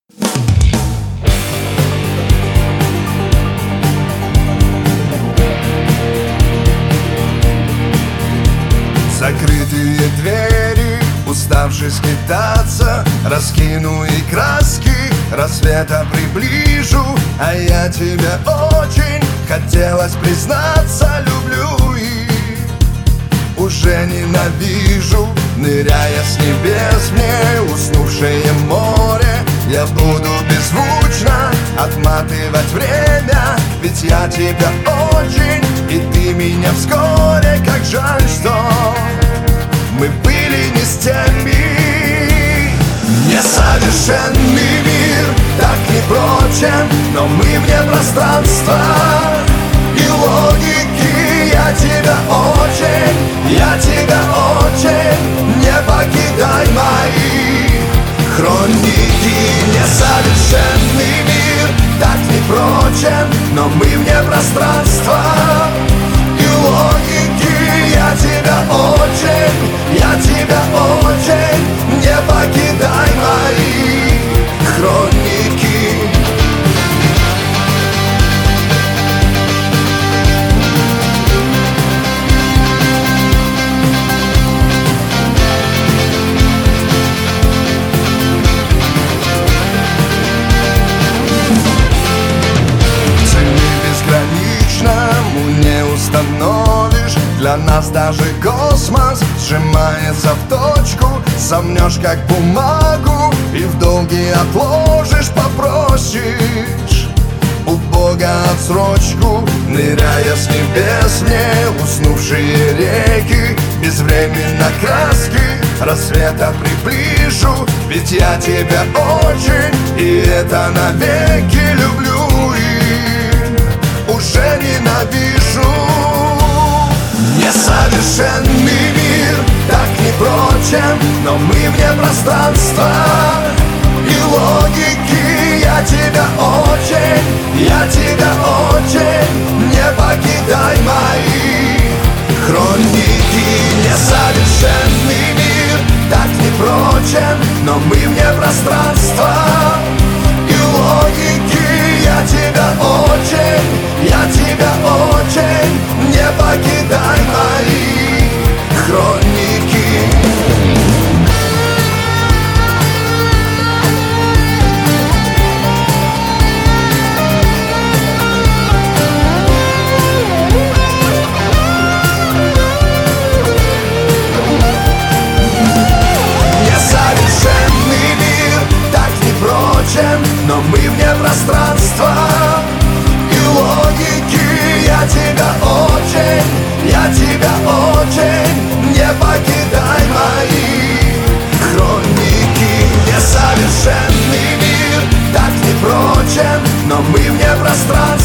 Закрытые двери, уставший скитаться, раскину и краски рассвета приближу. А я тебя очень хотелось признаться, люблю и уже ненавижу. Ныряя с небес мне уснувшее море, я буду беззвучно отматывать время. Ведь я тебя очень, и ты меня вскоре. Как жаль, что мы были не с теми. Несовершенный мир так непрочен, но мы вне пространства и логики. Я тебя очень, не покидай мои хроники. Несовершенный мир так непрочен, но мы вне пространства и логики. Я тебя очень, не покидай мои хроники. Не установишь, для нас даже космос сжимается в точку. Сомнешь как бумагу и в долги отложишь, попросишь у Бога отсрочку. Ныряя с небес мне уснувшие реки, безвременно краски рассвета приближу. Ведь я тебя очень, и это навеки люблю и уже ненавижу. Несовершенный мир так непрочен, но мы вне пространства и логики. Я тебя очень, не покидай мои хроники. Несовершенный мир так непрочен, но мы вне пространства и логики. Я тебя очень, не покидай мои хроники. Несовершенный мир так непрочен, но мы вне пространства и логики. Я тебя очень, не покидай мои хроники. Несовершенный мир так непрочен, но мы вне пространства